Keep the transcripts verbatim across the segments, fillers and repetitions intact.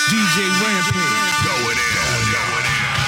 D J Rampage. Going in. Going in.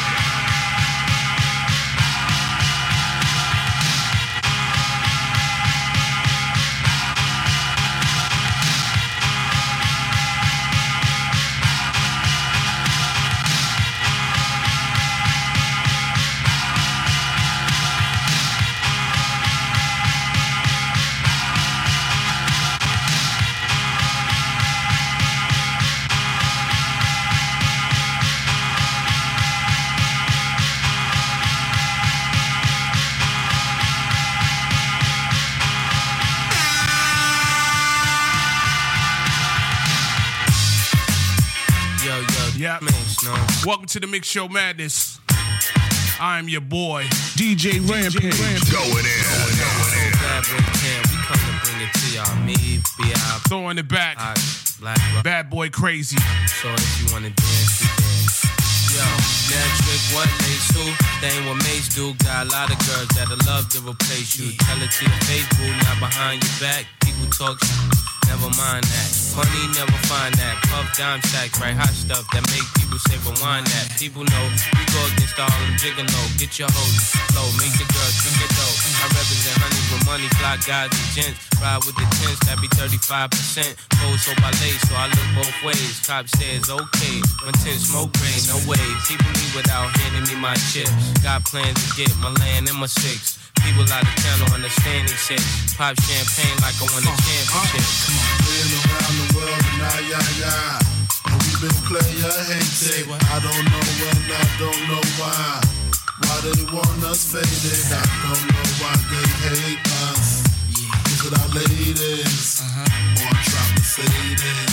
Yep. Welcome to the Mix Show Madness. I'm your boy, D J Rampage. Going in. Going in. We come to bring it to y'all. Me, B I, Throwing it back. Hot, Black Rock. Bad boy crazy. So if you wanna dance, we dance. Yo, that trick, what Mace who? That ain't what Mace do. Got a lot of girls that'll love to replace you. Tell it to your face, boo, not behind your back. People talk shit. Never mind that. Funny, never find that. Puff dime sacks, right? Hot stuff that make people say rewind that. People know we go against all them gigolo. Get your hoes flow, make the girls drink it dough. I represent honeys with money, fly guys and gents. Ride with the tents, that be thirty-five percent. Pose so by late, so I look both ways. Cop says okay, when ten smoke rain, no way. People leave without handing me my chips. Got plans to get my land and my six. People out of town don't understand this shit. Pop champagne like I won a championship. Been around the world and nah, yeah, yeah. And we been player hated. I don't know when, I don't know why. Why they want us faded. I don't know why they hate us. Is it our ladies? Or try to fade it?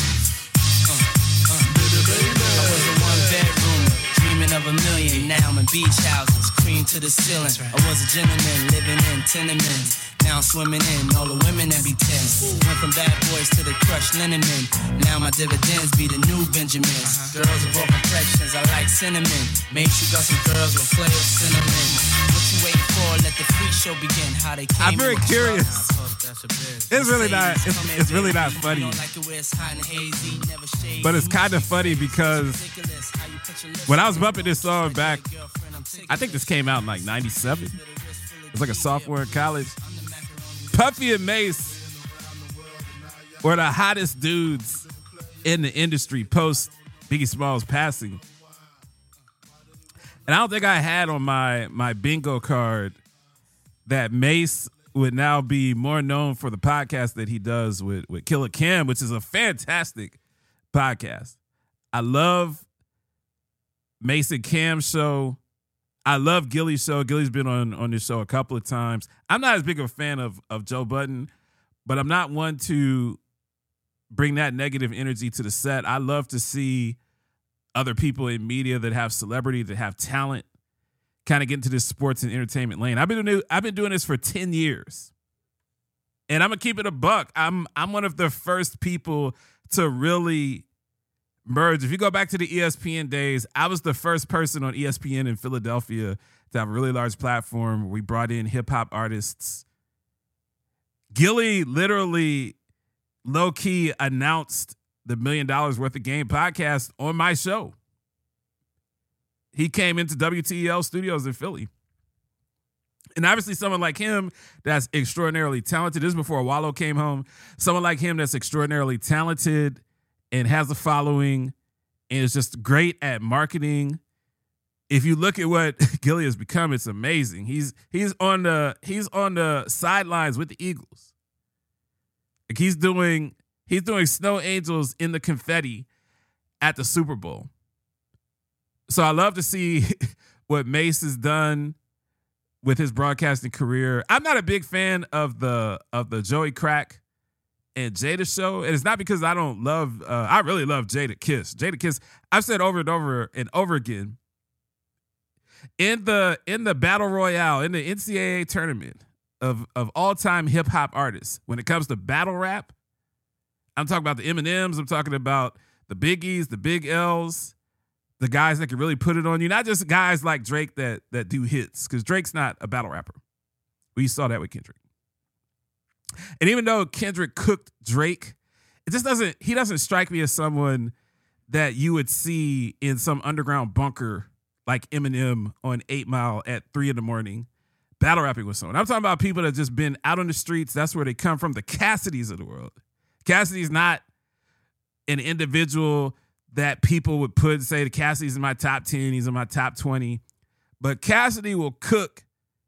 I was in one bedroom, dreaming of a million. Now I'm in beach houses, cream to the ceiling. I was a gentleman living in tenements. Now I'm swimming in all the women that be tense. Went from bad boys to the crushed linen men. Now my dividends be the new Benjamins. Girls of all complexions, I like cinnamon. Make sure you got some girls with flavor cinnamon. What you waiting for? Let the freak show begin. How they came. I'm very curious. It's really not. It's, it's really not funny. But it's kind of funny because when I was bumping this song back, I think this came out in like ninety-seven. It was like a sophomore in college. Puffy and Mace were the hottest dudes in the industry post Biggie Smalls passing. And I don't think I had on my, my bingo card that Mace would now be more known for the podcast that he does with, with Killer Cam, which is a fantastic podcast. I love Mace and Cam's show. I love Gilly's show. Gilly's been on, on this show a couple of times. I'm not as big of a fan of, of Joe Budden, but I'm not one to bring that negative energy to the set. I love to see other people in media that have celebrity, that have talent, kind of get into this sports and entertainment lane. I've been doing, I've been doing this for ten years. And I'm gonna keep it a buck. I'm I'm one of the first people to really merge. If you go back to the E S P N days, I was the first person on E S P N in Philadelphia to have a really large platform. We brought in hip hop artists. Gilly literally low key announced the Million Dollars Worth of Game podcast on my show. He came into W T E L studios in Philly. And obviously someone like him that's extraordinarily talented. This is before Wallow came home. Someone like him that's extraordinarily talented and has a following and is just great at marketing. If you look at what Gilly has become, it's amazing. He's he's on the he's on the sidelines with the Eagles. Like he's doing he's doing snow angels in the confetti at the Super Bowl. So I love to see what Mace has done with his broadcasting career. I'm not a big fan of the of the Joey Crack and Jada show, and it's not because I don't love. Uh, I really love Jada Kiss. Jada Kiss. I've said over and over and over again. In the in the battle royale, in the N C double A tournament of of all time hip hop artists, when it comes to battle rap, I'm talking about the Eminems. I'm talking about the Biggies, the Big L's, the guys that can really put it on you. Not just guys like Drake that that do hits, because Drake's not a battle rapper. We saw that with Kendrick. And even though Kendrick cooked Drake, it just doesn't. He doesn't strike me as someone that you would see in some underground bunker like Eminem on eight mile at three in the morning, battle rapping with someone. I'm talking about people that just been out on the streets. That's where they come from. The Cassidys of the world. Cassidy's not an individual that people would put and say the Cassidy's in my top ten, he's in my top twenty. But Cassidy will cook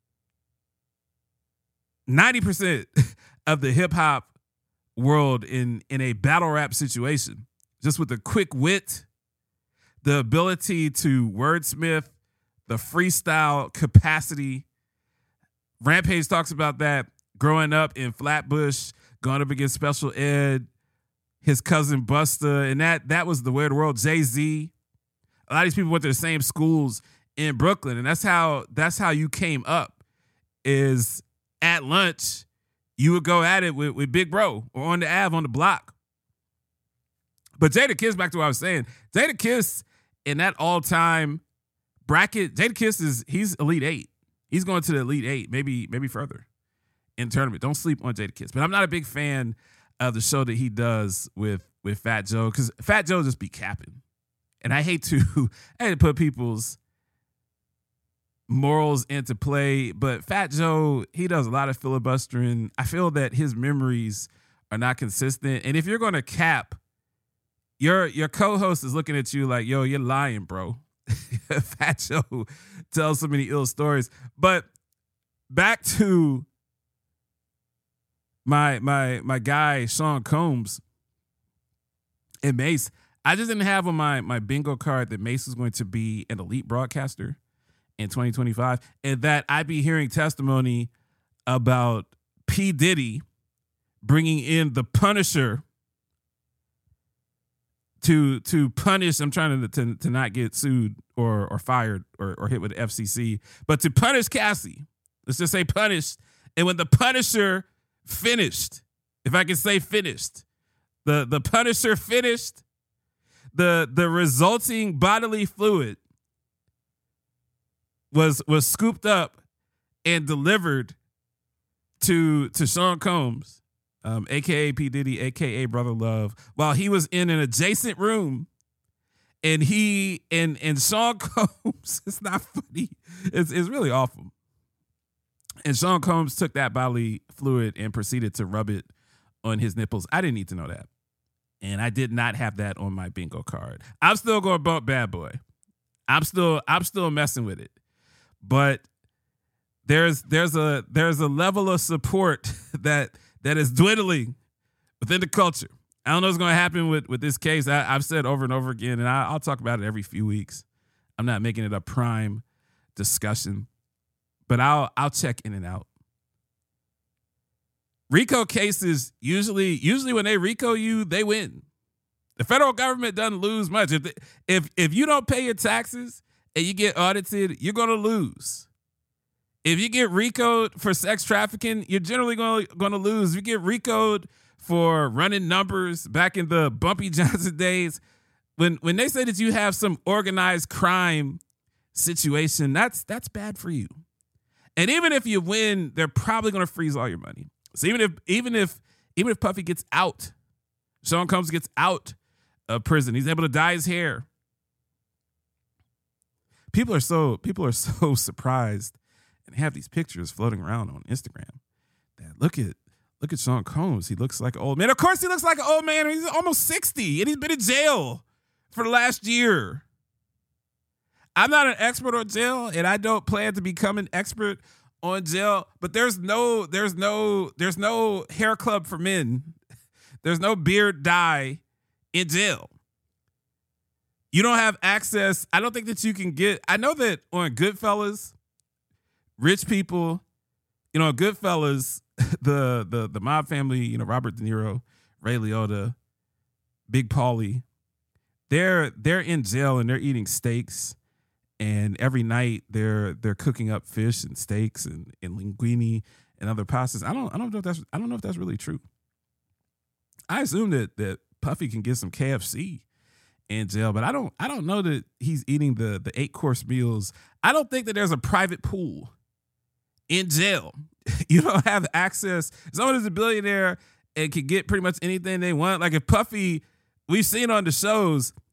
ninety percent of the hip hop world in, in a battle rap situation, just with the quick wit, the ability to wordsmith, the freestyle capacity. Rampage talks about that growing up in Flatbush, going up against Special Ed, his cousin Busta, and that that was the weird world. Jay-Z. A lot of these people went to the same schools in Brooklyn, and that's how that's how you came up. Is at lunch, you would go at it with, with Big Bro or on the Ave on the block. But Jadakiss, back to what I was saying, Jadakiss in that all-time bracket, Jadakiss is he's Elite Eight. He's going to the Elite Eight, maybe maybe further in tournament. Don't sleep on Jadakiss. But I'm not a big fan of the show that he does with with Fat Joe, because Fat Joe just be capping, and I hate to I hate to put people's morals into play, but Fat Joe, he does a lot of filibustering. I feel that his memories are not consistent, and if you're going to cap, your your co-host is looking at you like, yo, you're lying, bro. Fat Joe tells so many ill stories. But back to my my my guy Sean Combs and Mace. I just didn't have on my my bingo card that Mace was going to be an elite broadcaster in twenty twenty-five, and that I'd be hearing testimony about P. Diddy bringing in the Punisher to to punish. I'm trying to to, to not get sued or or fired or, or hit with the F C C, but to punish Cassie. Let's just say punished. And when the Punisher finished, if I can say finished, the the Punisher finished, the the resulting bodily fluid was was scooped up and delivered to to Sean Combs, um, aka P. Diddy, aka Brother Love, while he was in an adjacent room. And he and and Sean Combs, it's not funny. It's it's really awful. And Sean Combs took that bodily fluid and proceeded to rub it on his nipples. I didn't need to know that. And I did not have that on my bingo card. I'm still going to bump Bad Boy. I'm still I'm still messing with it. But there's there's a there's a level of support that that is dwindling within the culture. I don't know what's going to happen with, with this case. I, I've said over and over again, and I, I'll talk about it every few weeks. I'm not making it a prime discussion, but I'll I'll check in and out. RICO cases, usually usually when they RICO you, they win. The federal government doesn't lose much. If they, if if you don't pay your taxes and you get audited, you're going to lose. If you get RICO'd for sex trafficking, you're generally going going to lose. If you get RICO'd for running numbers back in the Bumpy Johnson days, when when they say that you have some organized crime situation, that's that's bad for you. And even if you win, they're probably going to freeze all your money. So even if even if even if Puffy gets out, Sean Combs gets out of prison, he's able to dye his hair. People are so people are so surprised and have these pictures floating around on Instagram that look at Look at Sean Combs. He looks like an old man. Of course he looks like an old man. He's almost sixty, and he's been in jail for the last year. I'm not an expert on jail, and I don't plan to become an expert on jail, but there's no, there's no, there's no hair club for men. There's no beard dye in jail. You don't have access. I don't think that you can get, I know that on Goodfellas, rich people, you know, Goodfellas, the the the mob family, you know, Robert De Niro, Ray Liotta, Big Paulie, they're they're in jail and they're eating steaks, and every night they're they're cooking up fish and steaks and, and linguine and other pastas. I don't I don't know if that's I don't know if that's really true. I assume that that Puffy can get some K F C in jail, but I don't I don't know that he's eating the the eight course meals. I don't think that there's a private pool in jail. You don't have access. Someone is a billionaire and can get pretty much anything they want. Like if Puffy, we've seen on the shows,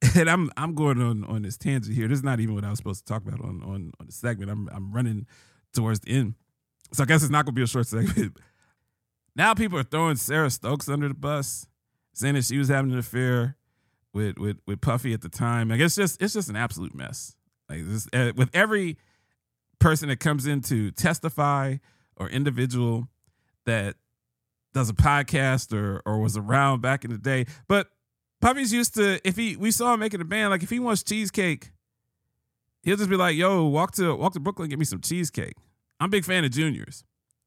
and I'm I'm going on, on this tangent here. This is not even what I was supposed to talk about on on, on the segment. I'm I'm running towards the end, so I guess it's not going to be a short segment. Now people are throwing Sarah Stokes under the bus, saying that she was having an affair with with with Puffy at the time. Like it's just it's just an absolute mess. Like this, uh, with every person that comes in to testify or individual that does a podcast or or was around back in the day, but Puffy's used to, if he, we saw him making a band, like if he wants cheesecake, he'll just be like, yo, walk to walk to Brooklyn, get me some cheesecake. I'm a big fan of Junior's.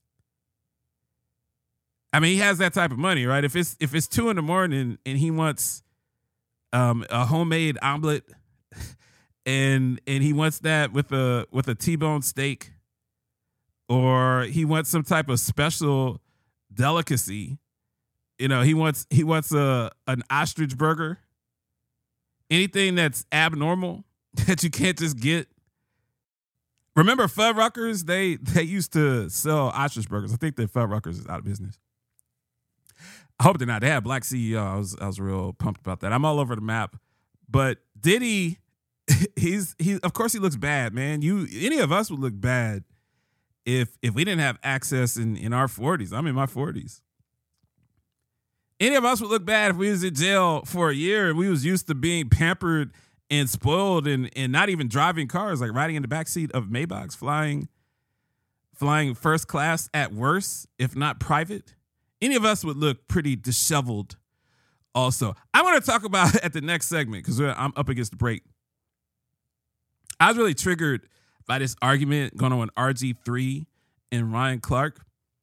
I mean, he has that type of money, right? If it's if it's two in the morning and he wants um, a homemade omelet and and he wants that with a with a T-bone steak, or he wants some type of special delicacy. You know, he wants he wants a an ostrich burger. Anything that's abnormal that you can't just get. Remember Fuddruckers? They they used to sell ostrich burgers. I think that Fuddruckers is out of business. I hope they're not. They had a black C E O. I was I was real pumped about that. I'm all over the map. But Diddy, he's he of course he looks bad, man. You any of us would look bad if if we didn't have access in, in our forties. I'm in my forties. Any of us would look bad if we was in jail for a year and we was used to being pampered and spoiled and, and not even driving cars, like riding in the backseat of Maybachs, flying, flying first class at worst, if not private. Any of us would look pretty disheveled also. I want to talk about at the next segment because I'm up against the break. I was really triggered by this argument going on with R G three and Ryan Clark.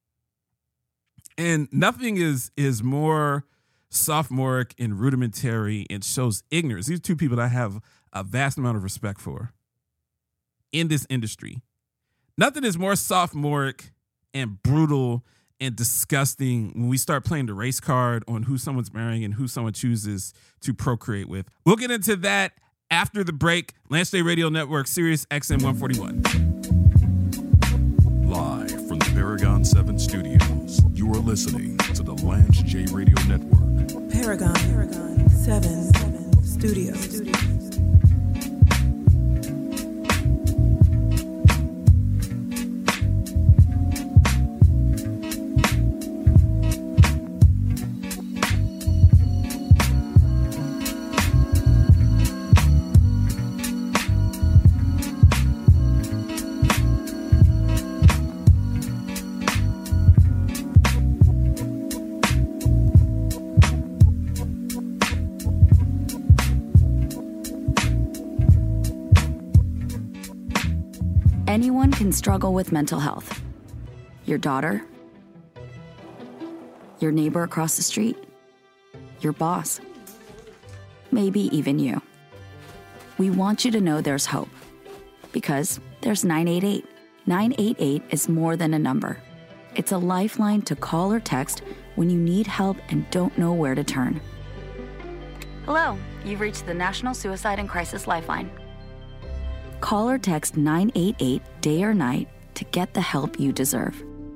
And nothing is is more sophomoric and rudimentary and shows ignorance. These are two people that I have a vast amount of respect for in this industry. Nothing is more sophomoric and brutal and disgusting when we start playing the race card on who someone's marrying and who someone chooses to procreate with. We'll get into that after the break. Lance J Radio Network, Sirius X M one forty-one. Live from the Paragon seven Studios, you are listening to the Lance J Radio Network. Paragon, Paragon seven, seven Studios. Studios. Anyone can struggle with mental health. Your daughter, your neighbor across the street, your boss, maybe even you. We want you to know there's hope because there's nine eight eight. nine eight eight is more than a number. It's a lifeline to call or text when you need help and don't know where to turn. Hello, you've reached the National Suicide and Crisis Lifeline. Call or text nine eight eight day or night to get the help you deserve.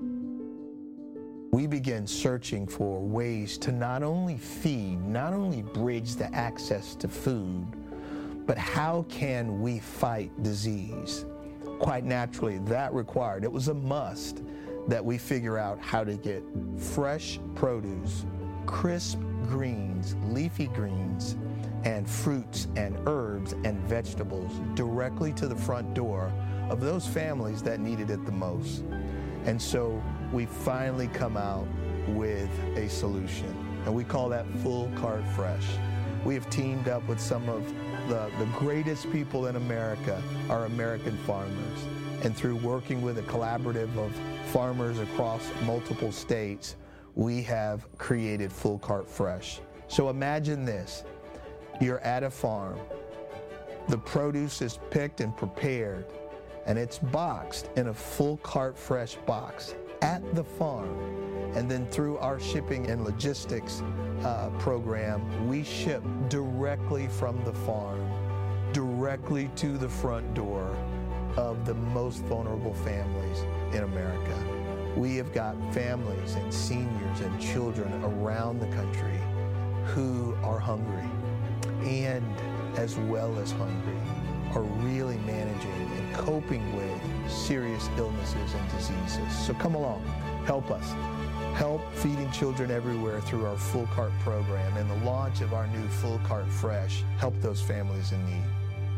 We begin searching for ways to not only feed, not only bridge the access to food, but how can we fight disease? Quite naturally, that required, it was a must that we figure out how to get fresh produce, crisp greens, leafy greens, and fruits and herbs and vegetables directly to the front door of those families that needed it the most. And so we finally come out with a solution, and we call that Full Cart Fresh. We have teamed up with some of the, the greatest people in America, our American farmers. And through working with a collaborative of farmers across multiple states, we have created Full Cart Fresh. So imagine this. You're at a farm, the produce is picked and prepared, and it's boxed in a Full Cart Fresh box at the farm. And then through our shipping and logistics uh, program, we ship directly from the farm, directly to the front door of the most vulnerable families in America. We have got families and seniors and children around the country who are hungry. And as well as hungry are really managing and coping with serious illnesses and diseases. So come along, help us. Help Feeding Children Everywhere through our Full Cart program and the launch of our new Full Cart Fresh. Help those families in need.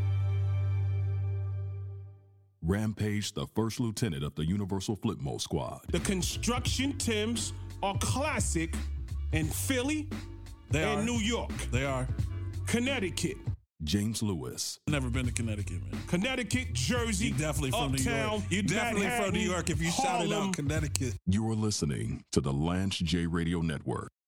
Rampage, the first lieutenant of the Universal Flipmo Squad. The construction Tims are classic in Philly They and are. New York. They are. Connecticut. James Lewis. Never been to Connecticut, man. Connecticut, Jersey, You definitely from New Uptown, York. You definitely from Manhattan, New York if you shouted Harlem. out Connecticut. You're listening to the Lance J Radio Network.